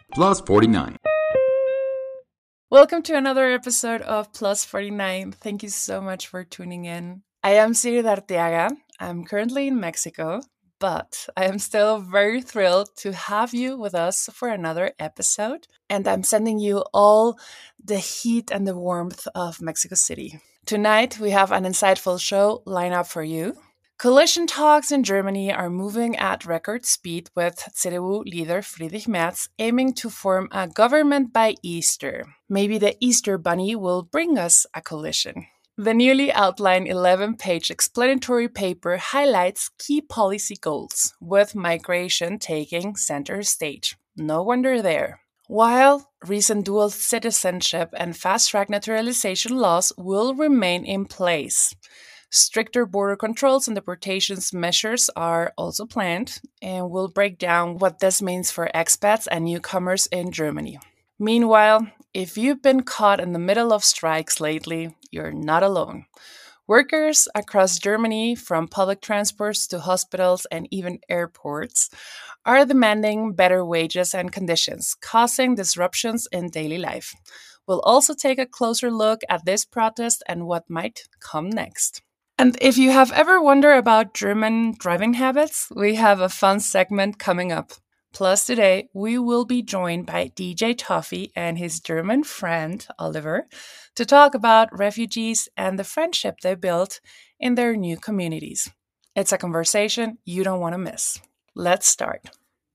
Plus 49. Welcome to another episode of Plus 49. Thank you so much for tuning in. I am Siri Arteaga. I'm currently in Mexico, but I am still very thrilled to have you with us for another episode. And I'm sending you all the heat and the warmth of Mexico City. Tonight, we have an insightful show lined up for you. Coalition talks in Germany are moving at record speed, with CDU leader Friedrich Merz aiming to form a government by Easter. Maybe the Easter Bunny will bring us a coalition. The newly outlined 11-page explanatory paper highlights key policy goals, with migration taking center stage. No wonder there. While recent dual citizenship and fast-track naturalization laws will remain in place, stricter border controls and deportations measures are also planned, and we'll break down what this means for expats and newcomers in Germany. Meanwhile, if you've been caught in the middle of strikes lately, you're not alone. Workers across Germany, from public transports to hospitals and even airports, are demanding better wages and conditions, causing disruptions in daily life. We'll also take a closer look at this protest and what might come next. And if you have ever wondered about German driving habits, we have a fun segment coming up. Plus, today we will be joined by DJ Toffee and his German friend Oliver to talk about refugees and the friendship they built in their new communities. It's a conversation you don't want to miss. Let's start.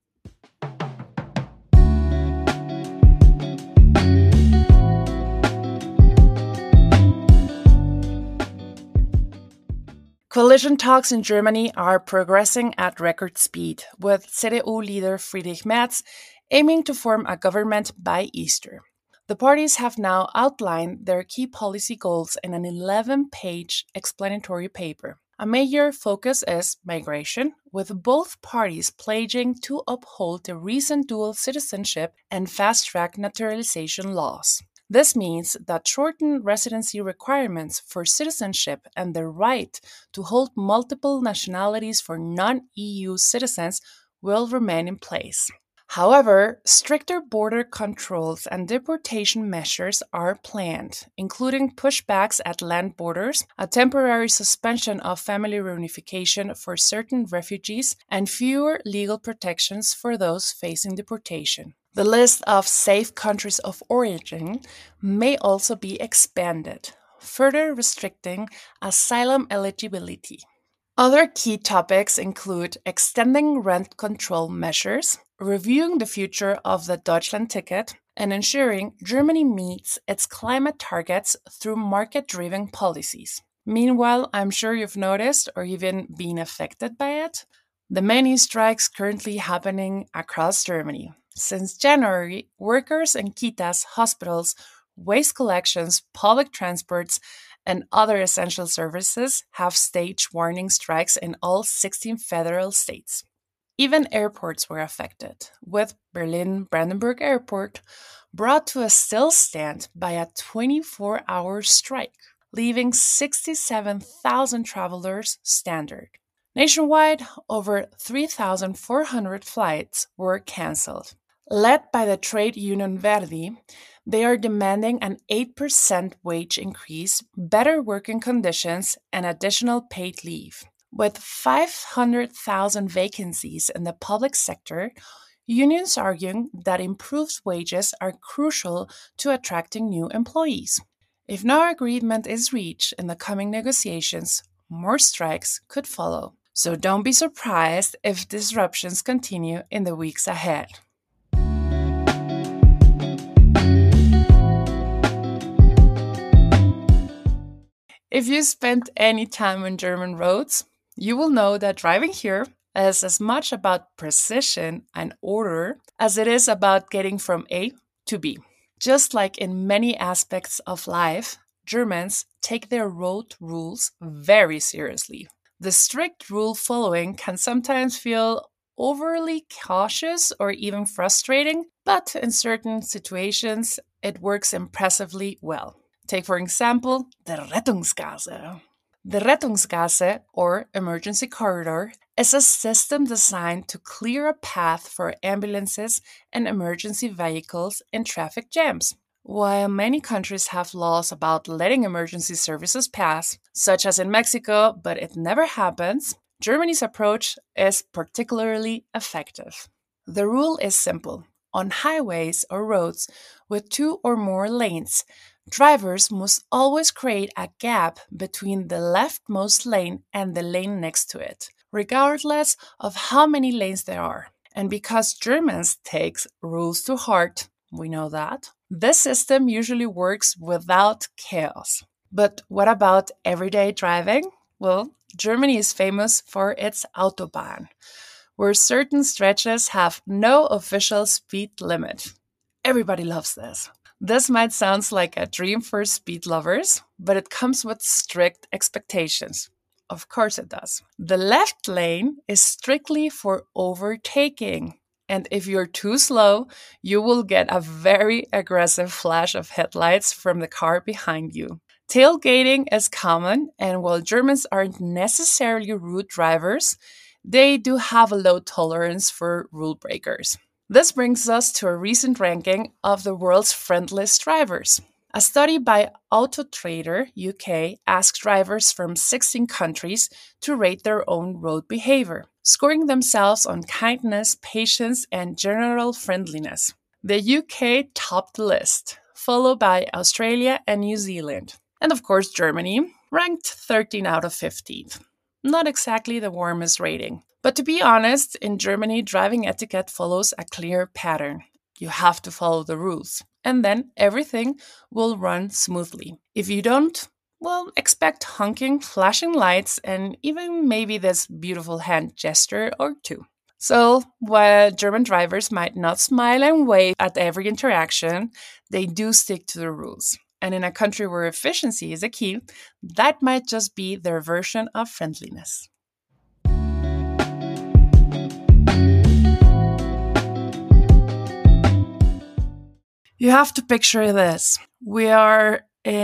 Coalition talks in Germany are progressing at record speed, with CDU leader Friedrich Merz aiming to form a government by Easter. The parties have now outlined their key policy goals in an 11-page explanatory paper. A major focus is migration, with both parties pledging to uphold the recent dual citizenship and fast-track naturalization laws. This means that shortened residency requirements for citizenship and the right to hold multiple nationalities for non-EU citizens will remain in place. However, stricter border controls and deportation measures are planned, including pushbacks at land borders, a temporary suspension of family reunification for certain refugees, and fewer legal protections for those facing deportation. The list of safe countries of origin may also be expanded, further restricting asylum eligibility. Other key topics include extending rent control measures, reviewing the future of the Deutschland ticket, and ensuring Germany meets its climate targets through market-driven policies. Meanwhile, I'm sure you've noticed or even been affected by it, the many strikes currently happening across Germany. Since January, workers in kitas, hospitals, waste collections, public transports, and other essential services have staged warning strikes in all 16 federal states. Even airports were affected, with Berlin Brandenburg Airport brought to a still stand by a 24-hour strike, leaving 67,000 travelers stranded. Nationwide, over 3,400 flights were cancelled. Led by the trade union Verdi, they are demanding an 8% wage increase, better working conditions, and additional paid leave. With 500,000 vacancies in the public sector, unions arguing that improved wages are crucial to attracting new employees. If no agreement is reached in the coming negotiations, more strikes could follow. So don't be surprised if disruptions continue in the weeks ahead. If you spent any time on German roads, you will know that driving here is as much about precision and order as it is about getting from A to B. Just like in many aspects of life, Germans take their road rules very seriously. The strict rule following can sometimes feel overly cautious or even frustrating, but in certain situations, it works impressively well. Take, for example, the Rettungsgasse. The Rettungsgasse, or emergency corridor, is a system designed to clear a path for ambulances and emergency vehicles in traffic jams. While many countries have laws about letting emergency services pass, such as in Mexico, but it never happens, Germany's approach is particularly effective. The rule is simple. On highways or roads with 2 or more lanes, drivers must always create a gap between the leftmost lane and the lane next to it, regardless of how many lanes there are. And because Germans take rules to heart, we know that, this system usually works without chaos. But what about everyday driving? Well, Germany is famous for its Autobahn, where certain stretches have no official speed limit. Everybody loves this. This might sound like a dream for speed lovers, but it comes with strict expectations. Of course it does. The left lane is strictly for overtaking. And if you're too slow, you will get a very aggressive flash of headlights from the car behind you. Tailgating is common, and while Germans aren't necessarily rude drivers, they do have a low tolerance for rule breakers. This brings us to a recent ranking of the world's friendliest drivers. A study by Autotrader UK asked drivers from 16 countries to rate their own road behavior, scoring themselves on kindness, patience, and general friendliness. The UK topped the list, followed by Australia and New Zealand. And of course, Germany ranked 13 out of 15. Not exactly the warmest rating. But to be honest, in Germany, driving etiquette follows a clear pattern. You have to follow the rules, and then everything will run smoothly. If you don't, well, expect honking, flashing lights, and even maybe this beautiful hand gesture or two. So, while German drivers might not smile and wave at every interaction, they do stick to the rules. And in a country where efficiency is a key, that might just be their version of friendliness. You have to picture this. We are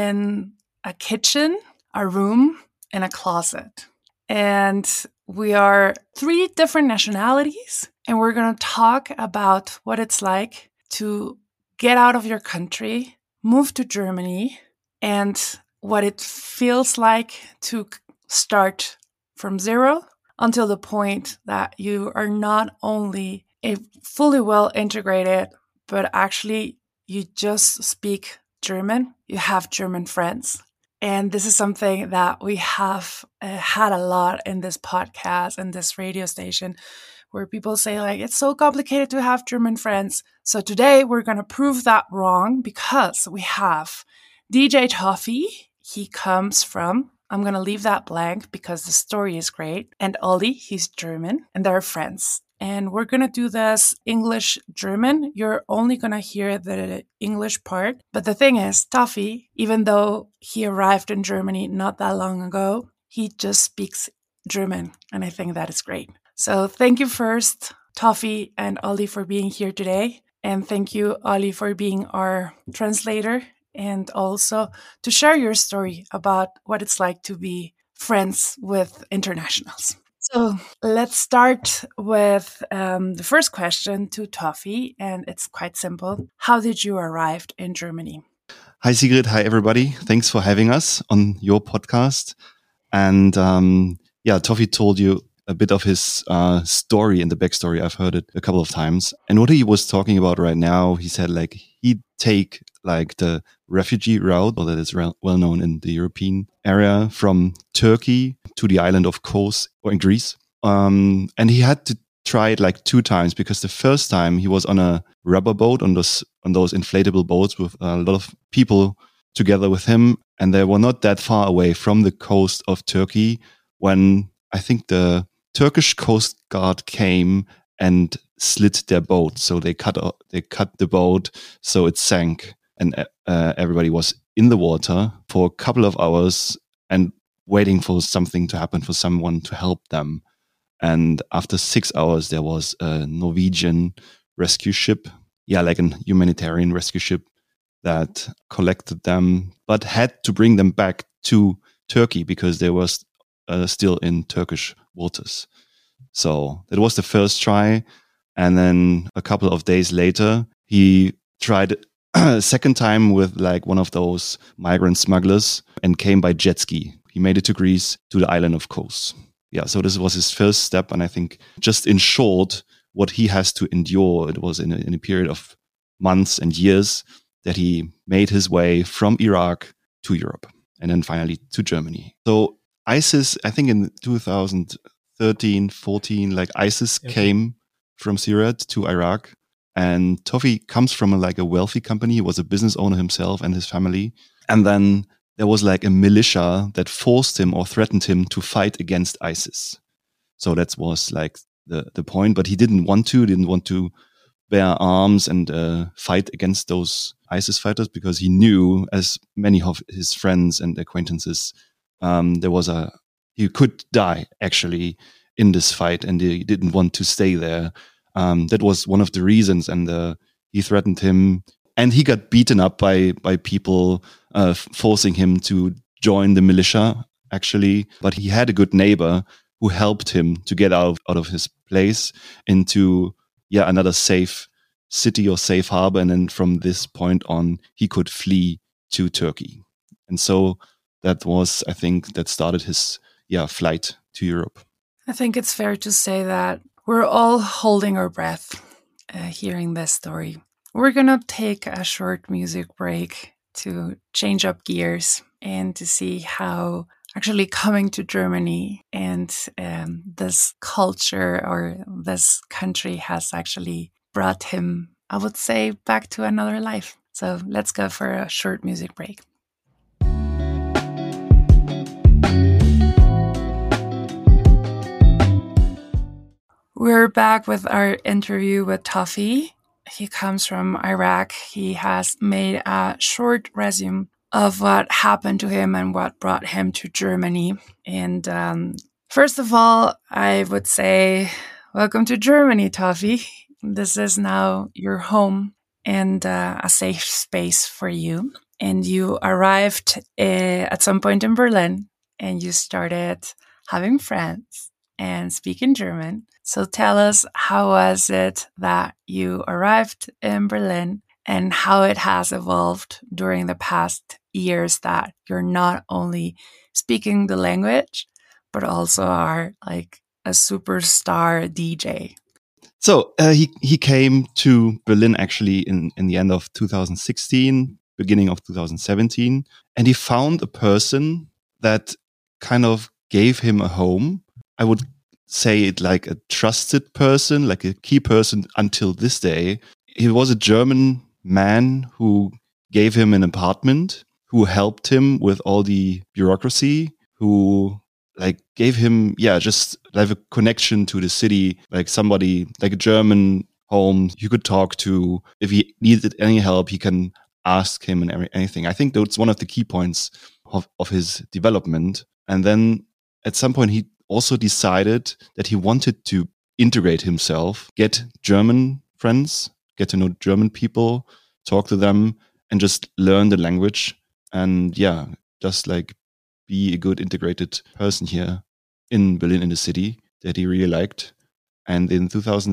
in a kitchen, a room, and a closet. And we are 3 different nationalities. And we're going to talk about what it's like to get out of your country, move to Germany, and what it feels like to start from zero until the point that you are not only a fully well integrated, but actually you just speak German, you have German friends. And this is something that we have had a lot in this podcast and this radio station, where people say, like, it's so complicated to have German friends. So today we're going to prove that wrong, because we have DJ Toffee. He comes from, I'm going to leave that blank because the story is great. And Ollie, he's German, and they're friends. And we're going to do this English-German. You're only going to hear the English part. But the thing is, Toffee, even though he arrived in Germany not that long ago, he just speaks German. And I think that is great. So thank you first, Toffee and Ollie, for being here today. And thank you, Ollie, for being our translator, and also to share your story about what it's like to be friends with internationals. So let's start with the first question to Toffee, and it's quite simple. How did you arrive in Germany? Hi, Sigrid. Hi, everybody. Thanks for having us on your podcast. And Toffee told you a bit of his story and the backstory. I've heard it a couple of times. And what he was talking about right now, he said like he'd take like the refugee route, or that is well known in the European area, from Turkey to the island of Kos, or in Greece. And he had to try it like 2 times, because the first time he was on a rubber boat, on those inflatable boats with a lot of people together with him. And they were not that far away from the coast of Turkey when I think the Turkish Coast Guard came and slid their boat. So they cut the boat, so it sank, and everybody was in the water for a couple of hours and waiting for something to happen, for someone to help them. And after 6 hours, there was a Norwegian rescue ship, like a humanitarian rescue ship, that collected them, but had to bring them back to Turkey because they were still in Turkish waters. So that was the first try. And then a couple of days later, he tried a second time with like one of those migrant smugglers and came by jet ski. He made it to Greece, to the island of Kos. Yeah, so this was his first step. And I think just in short, what he has to endure, it was in a period of months and years that he made his way from Iraq to Europe and then finally to Germany. So ISIS, I think in 2013, 14, like ISIS came from Syria to Iraq. And Tofi comes from a wealthy company. He was a business owner himself and his family. And then there was like a militia that forced him or threatened him to fight against ISIS. So that was like the point, but he didn't want to bear arms and fight against those ISIS fighters because he knew, as many of his friends and acquaintances, he could die actually in this fight, and he didn't want to stay there. That was one of the reasons, and he threatened him, and he got beaten up by people forcing him to join the militia, actually. But he had a good neighbor who helped him to get out of his place into another safe city or safe harbor, and then from this point on, he could flee to Turkey. And so that was, I think, that started his flight to Europe. I think it's fair to say that we're all holding our breath hearing this story. We're going to take a short music break to change up gears and to see how actually coming to Germany and this culture or this country has actually brought him, I would say, back to another life. So let's go for a short music break. We're back with our interview with Tofi. He comes from Iraq. He has made a short resume of what happened to him and what brought him to Germany. And first of all, I would say, welcome to Germany, Tofi. This is now your home and a safe space for you. And you arrived at some point in Berlin and you started having friends and speaking German. So tell us, how was it that you arrived in Berlin and how it has evolved during the past years that you're not only speaking the language, but also are like a superstar DJ? So he came to Berlin actually in the end of 2016, beginning of 2017, and he found a person that kind of gave him a home. I would say it like a trusted person, like a key person until this day. He was a German man who gave him an apartment, who helped him with all the bureaucracy, who like gave him, just like a connection to the city, like somebody, like a German home you could talk to. If he needed any help, he can ask him and anything. I think that's one of the key points of his development. And then at some point, he also decided that he wanted to integrate himself, get German friends, get to know German people, talk to them, and just learn the language. And just like be a good integrated person here in Berlin, in the city that he really liked. And in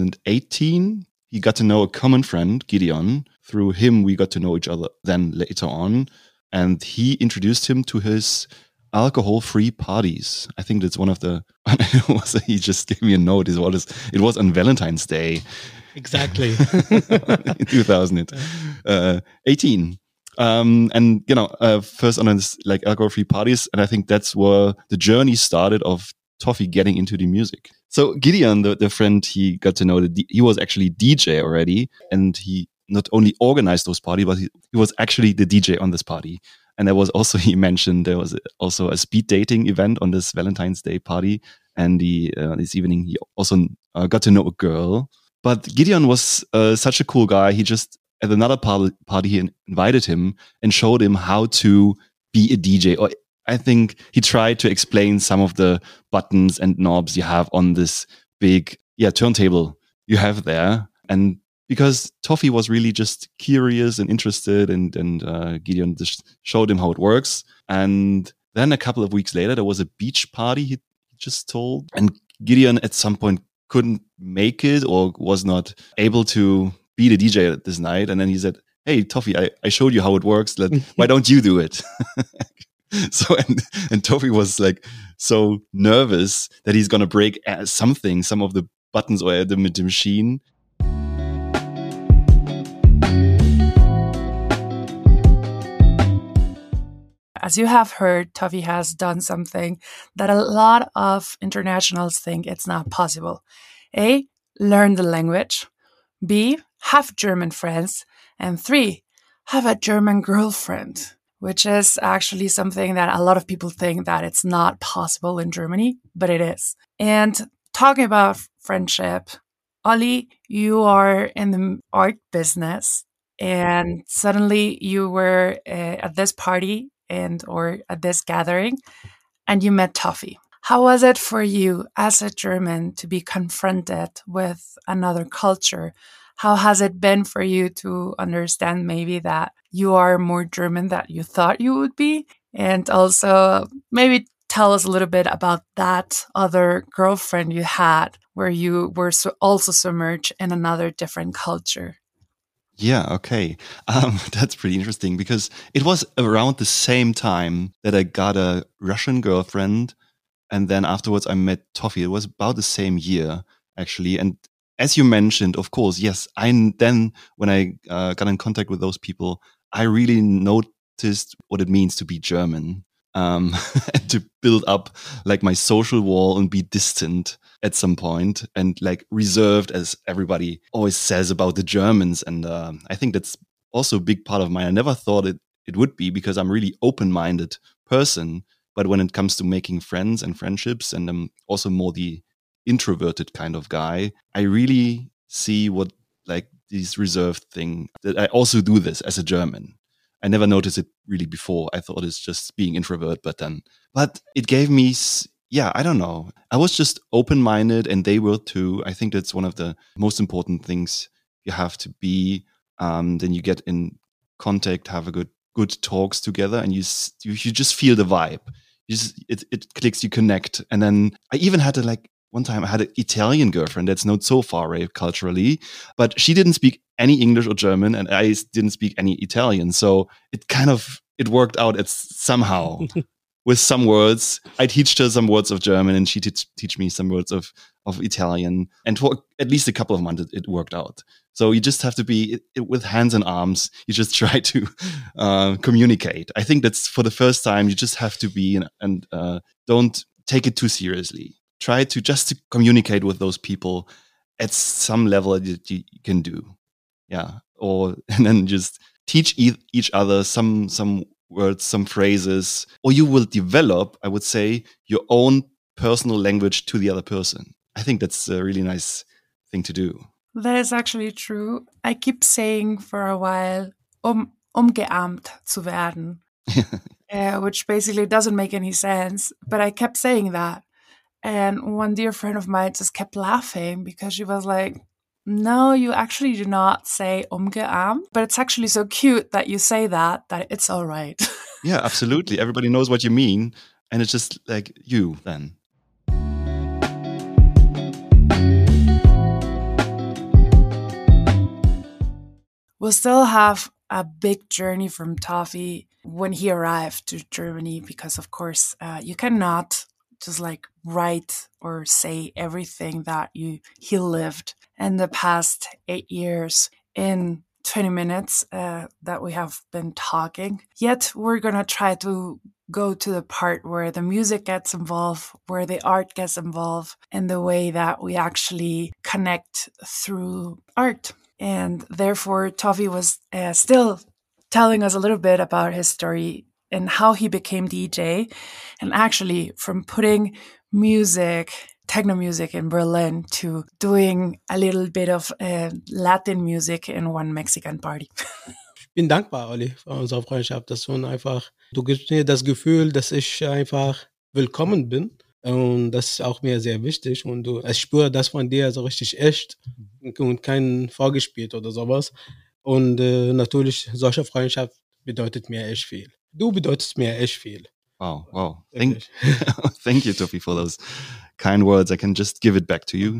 2018, he got to know a common friend, Gideon. Through him, we got to know each other then later on. And he introduced him to his alcohol-free parties. I think that's one of the... he just gave me a note. It was on Valentine's Day. Exactly. In 2018. And, first on this like alcohol-free parties. And I think that's where the journey started of Tofi getting into the music. So Gideon, the friend he got to know, he was actually DJ already. And he not only organized those parties, but he was actually the DJ on this party. And there was also, he mentioned, there was also a speed dating event on this Valentine's Day party. And this evening, he also got to know a girl. But Gideon was such a cool guy. He just, at another party, he invited him and showed him how to be a DJ. Or I think he tried to explain some of the buttons and knobs you have on this big turntable you have there. And because Tofi was really just curious and interested, and Gideon just showed him how it works. And then a couple of weeks later, there was a beach party, he just told. And Gideon at some point couldn't make it or was not able to be the DJ at this night. And then he said, "Hey, Toffee, I showed you how it works. Why don't you do it?" So, and Toffee was like so nervous that he's going to break some of the buttons or the machine. As you have heard, Toffee has done something that a lot of internationals think it's not possible. A, learn the language. B, have German friends. And 3, have a German girlfriend, which is actually something that a lot of people think that it's not possible in Germany, but it is. And talking about friendship, Ollie, you are in the art business, and suddenly you were at this party or at this gathering, and you met Toffee. How was it for you as a German to be confronted with another culture? How has it been for you to understand maybe that you are more German than you thought you would be? And also maybe tell us a little bit about that other girlfriend you had where you were also submerged in another different culture. Yeah, okay. That's pretty interesting because it was around the same time that I got a Russian girlfriend. And then afterwards I met Toffee. It was about the same year, actually. And as you mentioned, of course, yes, then when I got in contact with those people, I really noticed what it means to be German. And to build up like my social wall and be distant at some point and like reserved, as everybody always says about the Germans. And I think that's also a big part of mine. I never thought it would be because I'm really open-minded person. But when it comes to making friends and friendships, and I'm also more the introverted kind of guy, I really see what like this reserved thing that I also do this as a German. I never noticed it really before. I thought it's just being introvert, but it gave me, I don't know. I was just open-minded and they were too. I think that's one of the most important things you have to be. Then you get in contact, have a good talks together, and you just feel the vibe. It clicks, you connect. And then I even had one time I had an Italian girlfriend that's not so far away culturally, but she didn't speak any English or German, and I didn't speak any Italian. So it worked out. It's somehow with some words. I teach her some words of German, and she teach me some words of Italian. And for at least a couple of months, it worked out. So you just have to be with hands and arms. You just try to communicate. I think that's for the first time. You just have to be and don't take it too seriously. Try to just communicate with those people at some level that you can do. Yeah. And then just teach each other some words, some phrases, or you will develop, I would say, your own personal language to the other person. I think that's a really nice thing to do. That is actually true. I keep saying for a while, umgearmt zu werden, which basically doesn't make any sense. But I kept saying that. And one dear friend of mine just kept laughing because she was like, no, you actually do not say umgearmt, but it's actually so cute that you say that it's all right. Yeah, absolutely. Everybody knows what you mean. And it's just like you then. We'll still have a big journey from Toffee when he arrived to Germany because, of course, you cannot just like write or say everything that he lived in the past 8 years in 20 minutes that we have been talking. Yet we're going to try to go to the part where the music gets involved, where the art gets involved, and the way that we actually connect through art. And therefore, Toffee was still telling us a little bit about his story and how he became DJ. And actually, from putting techno music in Berlin to doing a little bit of Latin music in one Mexican party. Ich bin dankbar, Olli, für unsere Freundschaft. Du gibst mir das Gefühl, dass ich einfach willkommen bin. Und das ist auch mir sehr wichtig. Und ich spüre das von dir so richtig echt und kein vorgespielt oder sowas. Und natürlich, solche Freundschaft bedeutet mir echt viel. Du bedeutest mir echt viel. Wow. Thank you, Toffee, for those kind words. I can just give it back to you.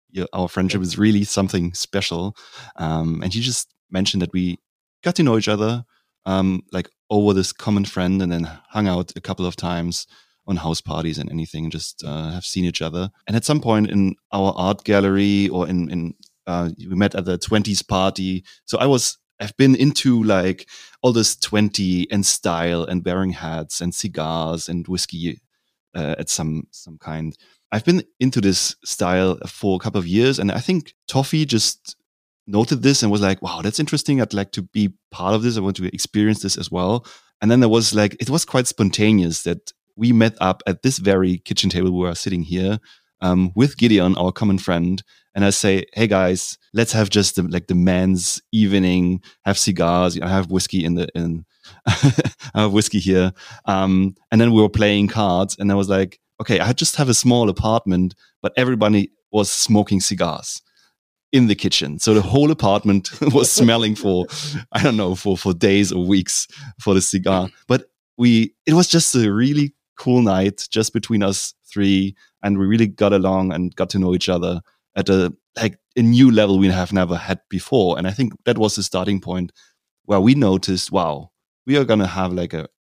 our friendship is really something special. And you just mentioned that we got to know each other, like over this common friend, and then hung out a couple of times on house parties and anything, just have seen each other. And at some point in our art gallery or we met at the 20s party. So I've been into like all this 20 and style and wearing hats and cigars and whiskey at some kind. I've been into this style for a couple of years, and I think Toffee just noted this and was like, wow, that's interesting. I'd like to be part of this. I want to experience this as well. And then it was quite spontaneous that we met up at this very kitchen table we are sitting here with Gideon, our common friend. And I say, hey guys, let's have just the men's evening, have cigars, I have whiskey I have whiskey here. And then we were playing cards, and I was like, okay, I just have a small apartment, but everybody was smoking cigars in the kitchen. So the whole apartment was smelling for days or weeks for the cigar. But it was just a really cool night just between us three, and we really got along and got to know each other at a new level we have never had before. And I think that was the starting point where we noticed, wow, we are going to have like a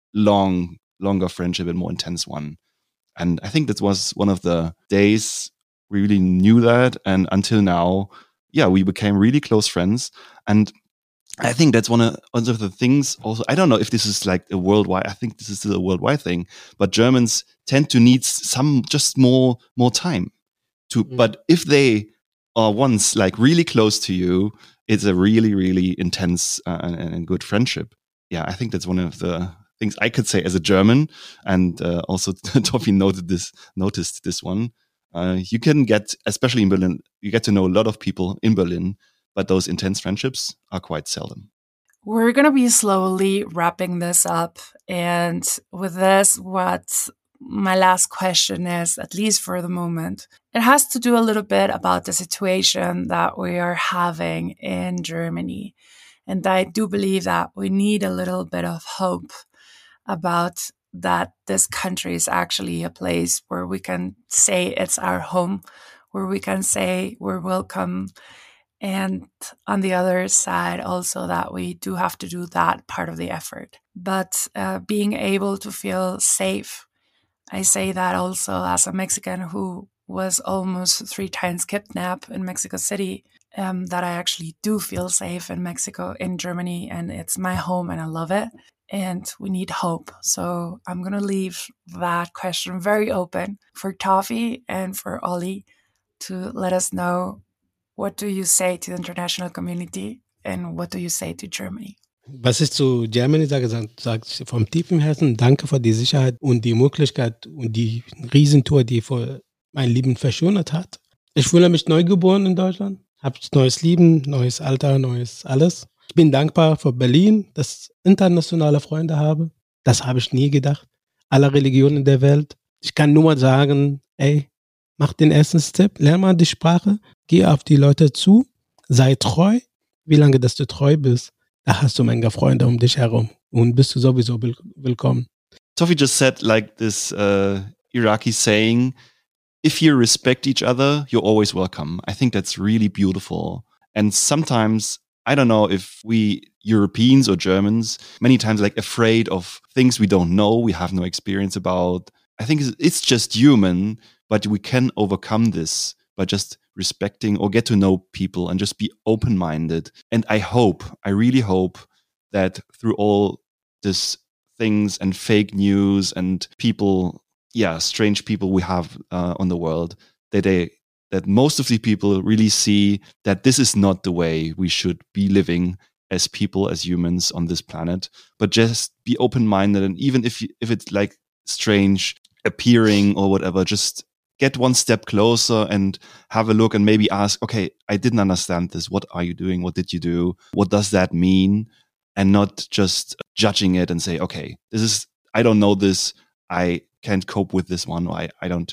longer friendship and more intense one. And I think that was one of the days we really knew that. And until now, we became really close friends. And I think that's one of the things also, I don't know if this is like a worldwide, I think this is still a worldwide thing, but Germans tend to need just more time to, but if they are once like really close to you, it's a really, really intense and good friendship. Yeah, I think that's one of the things I could say as a German, and also Toffee noticed this one. You can get, especially in Berlin, you get to know a lot of people in Berlin, but those intense friendships are quite seldom. We're going to be slowly wrapping this up. And with this, what my last question is, at least for the moment, it has to do a little bit about the situation that we are having in Germany. And I do believe that we need a little bit of hope about that this country is actually a place where we can say it's our home, where we can say we're welcome. And on the other side, also that we do have to do that part of the effort. But being able to feel safe, I say that also as a Mexican who was almost 3 times kidnapped in Mexico City, that I actually do feel safe in Mexico, in Germany, and it's my home and I love it. And we need hope. So I'm going to leave that question very open for Toffee and for Ollie to let us know, what do you say to the international community and what do you say to Germany? Was ich zu Germany sage ich vom tiefen Herzen, danke für die Sicherheit und die Möglichkeit und die Riesentour, die vor mein Leben verschönert hat. Ich fühle mich neugeboren in Deutschland, habe neues Leben, neues Alter, neues alles. Ich bin dankbar für Berlin, dass ich internationale Freunde habe. Das habe ich nie gedacht. Alle Religionen der Welt. Ich kann nur mal sagen, mach den ersten Step, lerne mal die Sprache, geh auf die Leute zu, sei treu. Wie lange, dass du treu bist, da hast du Menge Freunde um dich herum und bist du sowieso willkommen. Toffee just said like this Iraqi saying, if you respect each other, you're always welcome. I think that's really beautiful. And sometimes, I don't know if we Europeans or Germans, many times like afraid of things we don't know, we have no experience about. I think it's just human, but we can overcome this by just respecting or get to know people and just be open-minded. And I really hope that through all these things and fake news and people, strange people we have on the world, that most of the people really see that this is not the way we should be living as people, as humans on this planet, but just be open-minded. And even if it's like strange appearing or whatever, just get one step closer and have a look and maybe ask, okay, I didn't understand this. What are you doing? What did you do? What does that mean? And not just judging it and say, okay, I don't know this. I can't cope with this one. Or I don't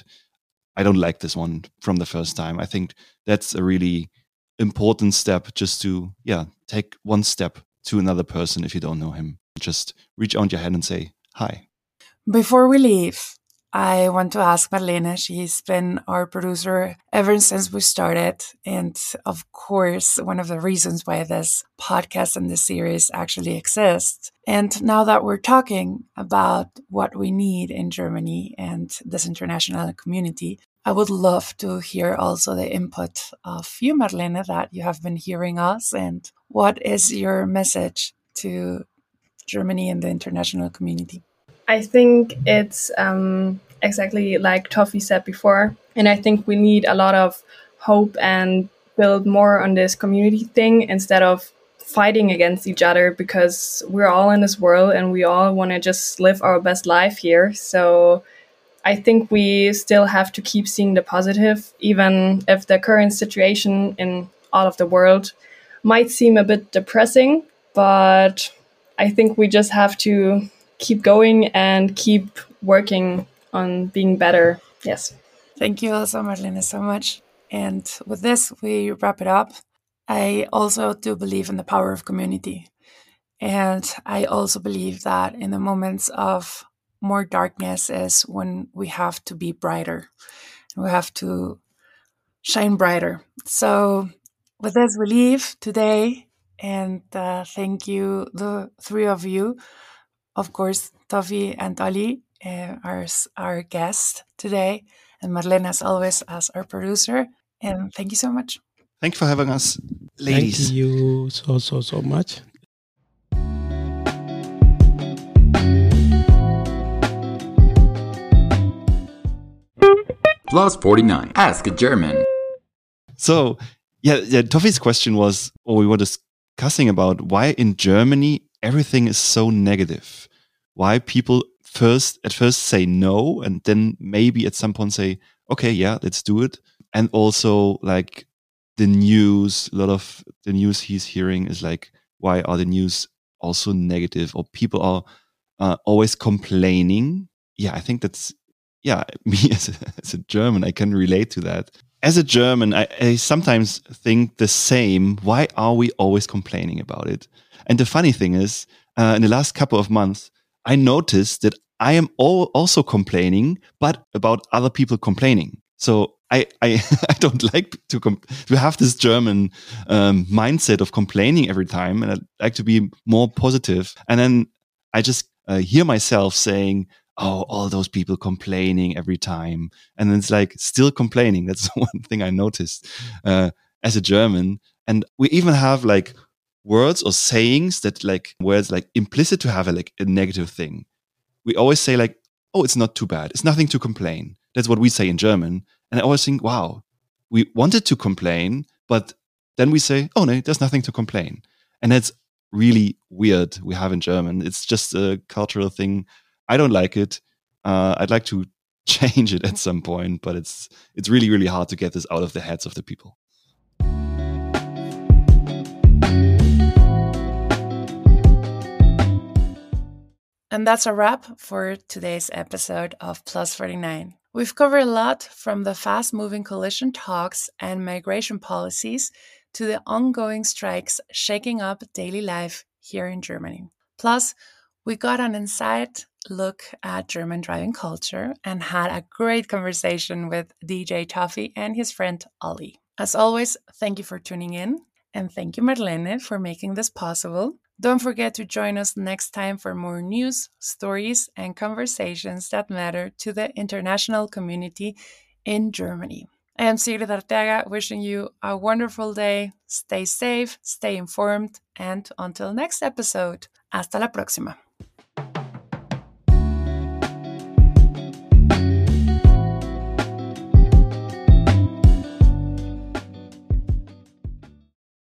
like this one from the first time. I think that's a really important step, just to, take one step to another person if you don't know him. Just reach out your hand and say hi. Before we leave, I want to ask Marlene. She's been our producer ever since we started. And of course, one of the reasons why this podcast and this series actually exists. And now that we're talking about what we need in Germany and this international community, I would love to hear also the input of you, Marlene, that you have been hearing us. And what is your message to Germany and the international community? I think it's exactly like Toffee said before. And I think we need a lot of hope and build more on this community thing instead of fighting against each other, because we're all in this world and we all want to just live our best life here. So I think we still have to keep seeing the positive, even if the current situation in all of the world might seem a bit depressing. But I think we just have to keep going and keep working on being better. Yes. Thank you also, Marlene, so much. And with this, we wrap it up. I also do believe in the power of community. And I also believe that in the moments of more darkness is when we have to be brighter. We have to shine brighter. So with this, we leave today. And thank you, the three of you. Of course, Toffee and Ali are our guest today. And Marlene, as always, as our producer. And thank you so much. Thank you for having us, ladies. Thank you so much. Plus 49. Ask a German. So, Toffee's question was, or we were discussing about why in Germany everything is so negative. Why people at first say no, and then maybe at some point say, okay, yeah, let's do it. And also like the news, a lot of the news he's hearing is like, why are the news also negative, or people are always complaining? Yeah, I think that's, me as a German, I can relate to that. As a German, I sometimes think the same. Why are we always complaining about it? And the funny thing is, in the last couple of months, I noticed that I am also complaining, but about other people complaining. So I don't like to have this German mindset of complaining every time, and I like to be more positive. And then I just hear myself saying, "Oh, all those people complaining every time," and then it's like still complaining. That's one thing I noticed as a German. And we even have like words or sayings that like words like implicit to have a negative thing. We always say like, "Oh, it's not too bad. It's nothing to complain." That's what we say in German. And I always think, wow, we wanted to complain, but then we say, "Oh no, there's nothing to complain." And that's really weird we have in German. It's just a cultural thing. I don't like it. I'd like to change it at some point, but it's really, really hard to get this out of the heads of the people. And that's a wrap for today's episode of Plus 49. We've covered a lot, from the fast-moving coalition talks and migration policies to the ongoing strikes shaking up daily life here in Germany. Plus, we got an inside look at German driving culture and had a great conversation with DJ Toffee and his friend Ollie. As always, thank you for tuning in, and thank you, Marlene, for making this possible. Don't forget to join us next time for more news, stories, and conversations that matter to the international community in Germany. I am Sigrid Arteaga, wishing you a wonderful day. Stay safe, stay informed, and until next episode, hasta la próxima.